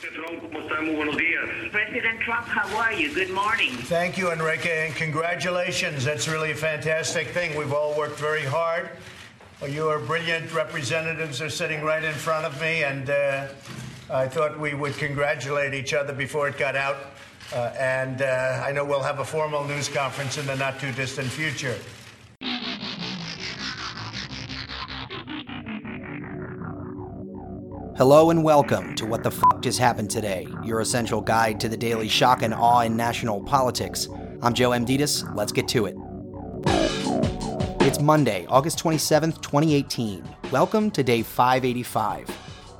President Trump, how are you? Good morning. Thank you, Enrique, and congratulations. That's really a fantastic thing. We've all worked very hard. Your brilliant representatives are sitting right in front of me, and I thought we would congratulate each other before it got out. And I know we'll have a formal news conference in the not-too-distant future. Hello and welcome to What the F*** Just Happened Today, your essential guide to the daily shock and awe in national politics. I'm Joe Amditis. Let's get to it. It's Monday, August 27th, 2018. Welcome to day 585.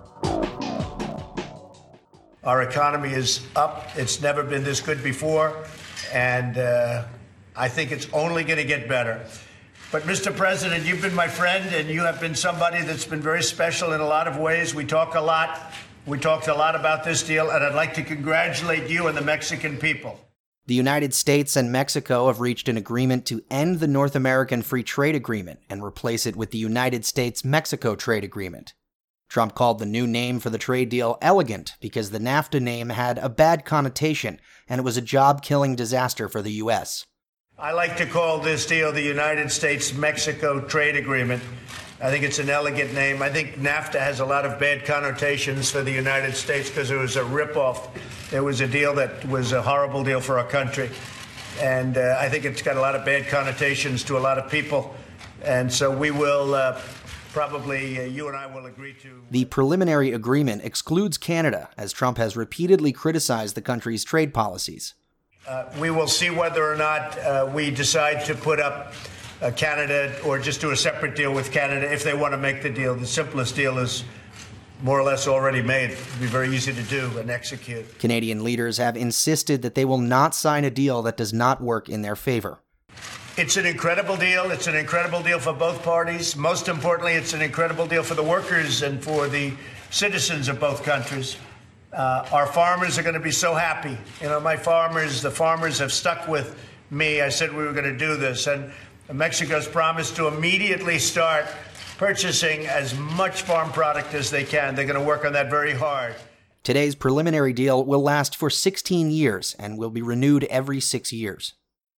Our economy is up. It's never been this good before, and I think it's only going to get better. But, Mr. President, you've been my friend, and you have been somebody that's been very special in a lot of ways. We talk a lot. We talked a lot about this deal, and I'd like to congratulate you and the Mexican people. The United States and Mexico have reached an agreement to end the North American Free Trade Agreement and replace it with the United States-Mexico Trade Agreement. Trump called the new name for the trade deal elegant because the NAFTA name had a bad connotation, and it was a job-killing disaster for the U.S. I like to call this deal the United States-Mexico Trade Agreement. I think it's an elegant name. I think NAFTA has a lot of bad connotations for the United States because it was a ripoff. It was a deal that was a horrible deal for our country. And I think it's got a lot of bad connotations to a lot of people. And so we will probably, you and I will agree to... The preliminary agreement excludes Canada, as Trump has repeatedly criticized the country's trade policies. We will see whether or not we decide to put up Canada or just do a separate deal with Canada if they want to make the deal. The simplest deal is more or less already made. It'll be very easy to do and execute. Canadian leaders have insisted that they will not sign a deal that does not work in their favor. It's an incredible deal. It's an incredible deal for both parties. Most importantly, it's an incredible deal for the workers and for the citizens of both countries. Our farmers are going to be so happy. You know, the farmers have stuck with me. I said we were going to do this. And Mexico's promised to immediately start purchasing as much farm product as they can. They're going to work on that very hard. Today's preliminary deal will last for 16 years and will be renewed every 6 years.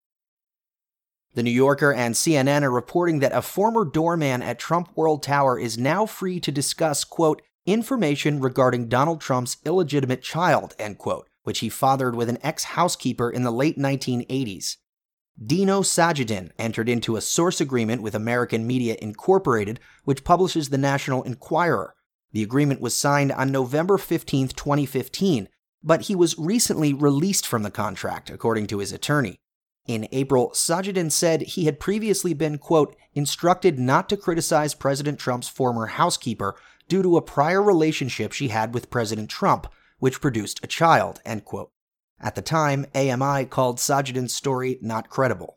The New Yorker and CNN are reporting that a former doorman at Trump World Tower is now free to discuss, quote, information regarding Donald Trump's illegitimate child, end quote, which he fathered with an ex-housekeeper in the late 1980s. Dino Sajidin entered into a source agreement with American Media Incorporated, which publishes the National Enquirer. The agreement was signed on November 15, 2015, but he was recently released from the contract, according to his attorney. In April, Sajidin said he had previously been, quote, instructed not to criticize President Trump's former housekeeper due to a prior relationship she had with President Trump, which produced a child, end quote. At the time, AMI called Sajidin's story not credible.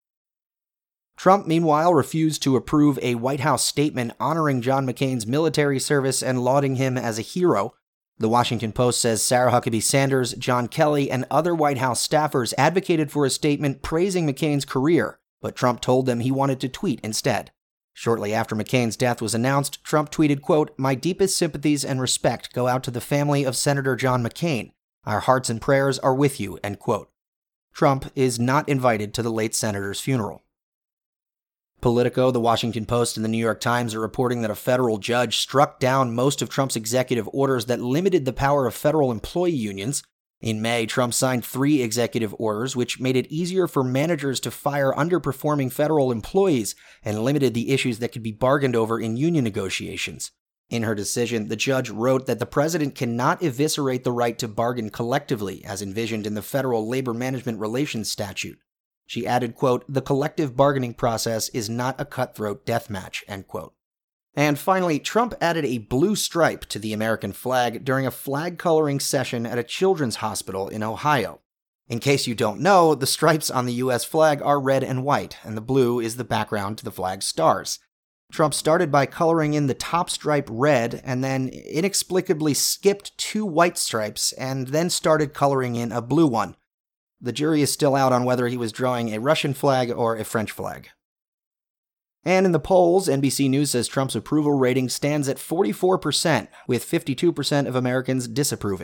Trump, meanwhile, refused to approve a White House statement honoring John McCain's military service and lauding him as a hero. The Washington Post says Sarah Huckabee Sanders, John Kelly, and other White House staffers advocated for a statement praising McCain's career, but Trump told them he wanted to tweet instead. Shortly after McCain's death was announced, Trump tweeted, quote, my deepest sympathies and respect go out to the family of Senator John McCain. Our hearts and prayers are with you, end quote. Trump is not invited to the late senator's funeral. Politico, The Washington Post, and The New York Times are reporting that a federal judge struck down most of Trump's executive orders that limited the power of federal employee unions. In May, Trump signed 3 executive orders which made it easier for managers to fire underperforming federal employees and limited the issues that could be bargained over in union negotiations. In her decision, the judge wrote that the president cannot eviscerate the right to bargain collectively as envisioned in the Federal Labor Management Relations Statute. She added, quote, the collective bargaining process is not a cutthroat death match, end quote. And finally, Trump added a blue stripe to the American flag during a flag coloring session at a children's hospital in Ohio. In case you don't know, the stripes on the U.S. flag are red and white, and the blue is the background to the flag's stars. Trump started by coloring in the top stripe red, and then inexplicably skipped 2 white stripes, and then started coloring in a blue one. The jury is still out on whether he was drawing a Russian flag or a French flag. And in the polls, NBC News says Trump's approval rating stands at 44%, with 52% of Americans disapproving.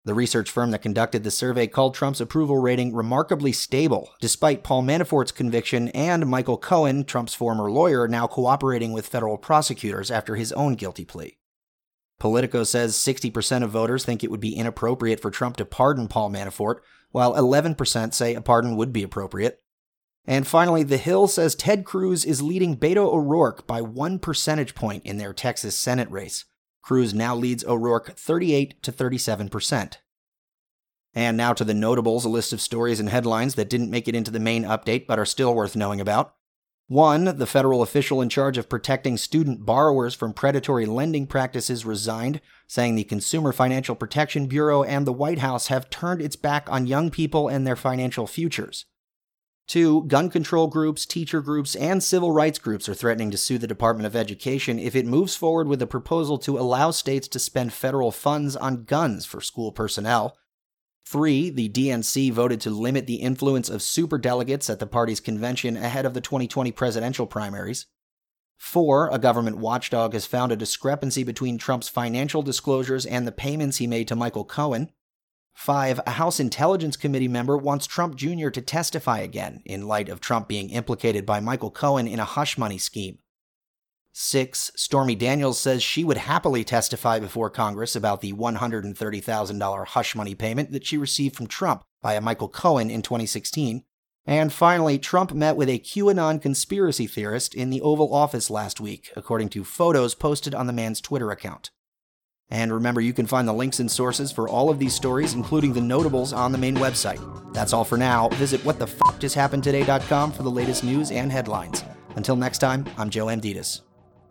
The research firm that conducted the survey called Trump's approval rating remarkably stable, despite Paul Manafort's conviction and Michael Cohen, Trump's former lawyer, now cooperating with federal prosecutors after his own guilty plea. Politico says 60% of voters think it would be inappropriate for Trump to pardon Paul Manafort, while 11% say a pardon would be appropriate. And finally, The Hill says Ted Cruz is leading Beto O'Rourke by 1 percentage point in their Texas Senate race. Cruz now leads O'Rourke 38 to 37%. And now to the notables, a list of stories and headlines that didn't make it into the main update but are still worth knowing about. 1. The federal official in charge of protecting student borrowers from predatory lending practices resigned, saying the Consumer Financial Protection Bureau and the White House have turned its back on young people and their financial futures. 2. Gun control groups, teacher groups, and civil rights groups are threatening to sue the Department of Education if it moves forward with a proposal to allow states to spend federal funds on guns for school personnel. 3. The DNC voted to limit the influence of superdelegates at the party's convention ahead of the 2020 presidential primaries. 4. A government watchdog has found a discrepancy between Trump's financial disclosures and the payments he made to Michael Cohen. 5. A House Intelligence Committee member wants Trump Jr. to testify again in light of Trump being implicated by Michael Cohen in a hush money scheme. 6. Stormy Daniels says she would happily testify before Congress about the $130,000 hush money payment that she received from Trump via Michael Cohen in 2016. And finally, Trump met with a QAnon conspiracy theorist in the Oval Office last week, according to photos posted on the man's Twitter account. And remember, you can find the links and sources for all of these stories, including the notables, on the main website. That's all for now. Visit whatthefjusthappenedtoday.com for the latest news and headlines. Until next time, I'm Joe Amditas.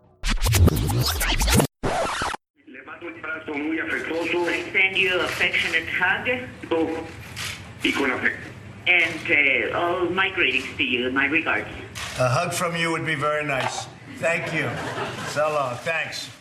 I send you an affectionate hug. And all my greetings to you, my regards. A hug from you would be very nice. Thank you. So long. Thanks.